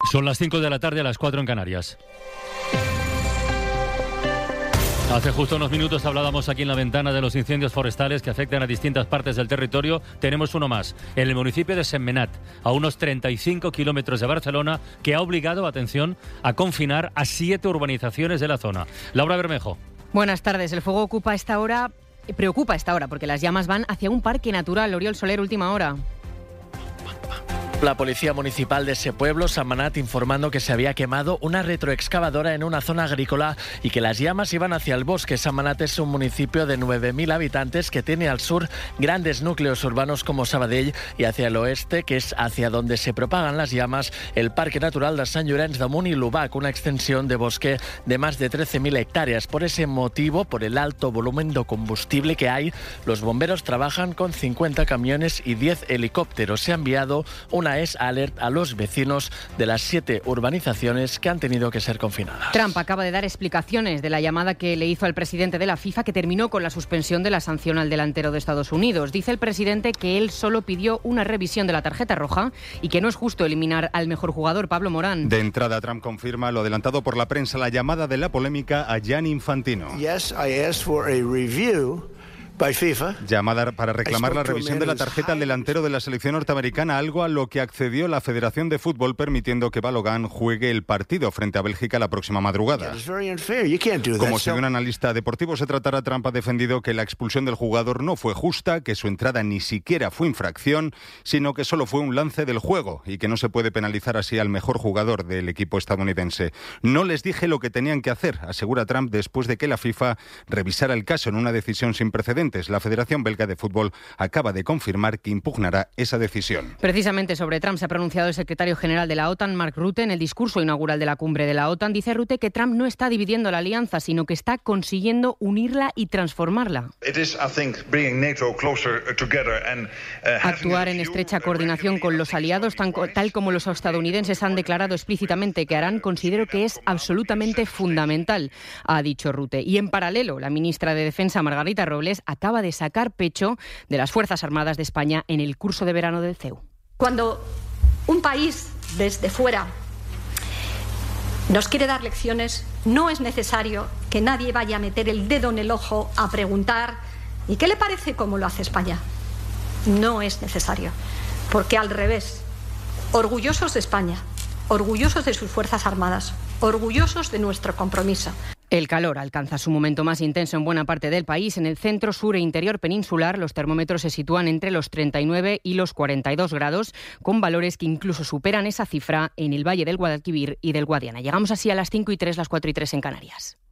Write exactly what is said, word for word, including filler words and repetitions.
Son las cinco de la tarde, a las cuatro en Canarias. Hace justo unos minutos hablábamos aquí en La Ventana de los incendios forestales que afectan a distintas partes del territorio. Tenemos uno más, en el municipio de Sentmenat, a unos treinta y cinco kilómetros de Barcelona, que ha obligado, atención, a confinar a siete urbanizaciones de la zona. Laura Bermejo. Buenas tardes. El fuego ocupa esta hora, preocupa esta hora, porque las llamas van hacia un parque natural. Oriol Soler, última hora. La Policía Municipal de ese pueblo, Sentmenat, informando que se había quemado una retroexcavadora en una zona agrícola y que las llamas iban hacia el bosque. Sentmenat es un municipio de nueve mil habitantes que tiene al sur grandes núcleos urbanos como Sabadell y hacia el oeste, que es hacia donde se propagan las llamas, el Parque Natural de Sant Llorenç de Munt i l'Obac, una extensión de bosque de más de trece mil hectáreas. Por ese motivo, por el alto volumen de combustible que hay, los bomberos trabajan con cincuenta camiones y diez helicópteros. Se ha enviado una es alert a los vecinos de las siete urbanizaciones que han tenido que ser confinadas. Trump acaba de dar explicaciones de la llamada que le hizo al presidente de la FIFA, que terminó con la suspensión de la sanción al delantero de Estados Unidos. Dice el presidente que él solo pidió una revisión de la tarjeta roja y que no es justo eliminar al mejor jugador, Pablo Morán. De entrada, Trump confirma lo adelantado por la prensa, la llamada de la polémica a Gianni Infantino. Yes, I asked for a review by FIFA. Llamada para reclamar la revisión de la tarjeta al delantero de la selección norteamericana, algo a lo que accedió la Federación de Fútbol, permitiendo que Balogun juegue el partido frente a Bélgica la próxima madrugada. Como según un analista deportivo se tratará, Trump ha defendido que la expulsión del jugador no fue justa, que su entrada ni siquiera fue infracción, sino que solo fue un lance del juego y que no se puede penalizar así al mejor jugador del equipo estadounidense. No les dije lo que tenían que hacer, asegura Trump después de que la FIFA revisara el caso en una decisión sin precedentes. La Federación Belga de Fútbol acaba de confirmar que impugnará esa decisión. Precisamente sobre Trump se ha pronunciado el secretario general de la OTAN, Mark Rutte, en el discurso inaugural de la cumbre de la OTAN. Dice Rutte que Trump no está dividiendo la alianza, sino que está consiguiendo unirla y transformarla. Actuar en estrecha coordinación con los aliados, tan, tal como los estadounidenses han declarado explícitamente que harán, considero que es absolutamente fundamental, ha dicho Rutte. Y en paralelo, la ministra de Defensa, Margarita Robles, acaba de sacar pecho de las Fuerzas Armadas de España en el curso de verano del C E U. Cuando un país desde fuera nos quiere dar lecciones, no es necesario que nadie vaya a meter el dedo en el ojo a preguntar ¿y qué le parece cómo lo hace España? No es necesario, porque al revés, orgullosos de España, orgullosos de sus Fuerzas Armadas, orgullosos de nuestro compromiso. El calor alcanza su momento más intenso en buena parte del país. En el centro, sur e interior peninsular, los termómetros se sitúan entre los treinta y nueve y los cuarenta y dos grados, con valores que incluso superan esa cifra en el Valle del Guadalquivir y del Guadiana. Llegamos así a las cinco y tres, las cuatro y tres en Canarias.